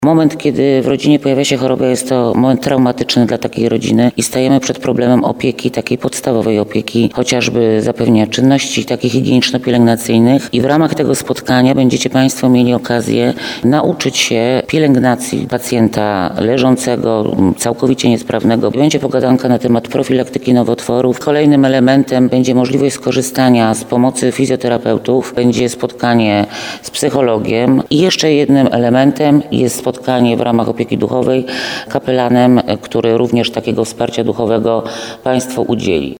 Moment, kiedy w rodzinie pojawia się choroba, jest to moment traumatyczny dla takiej rodziny i stajemy przed problemem opieki, takiej podstawowej opieki, chociażby zapewnienia czynności takich higieniczno-pielęgnacyjnych. I w ramach tego spotkania będziecie Państwo mieli okazję nauczyć się pielęgnacji pacjenta leżącego, całkowicie niesprawnego. Będzie pogadanka na temat profilaktyki nowotworów. Kolejnym elementem będzie możliwość skorzystania z pomocy fizjoterapeutów. Będzie spotkanie z psychologiem i jeszcze jednym elementem jest spotkanie w ramach opieki duchowej kapelanem, który również takiego wsparcia duchowego Państwu udzieli.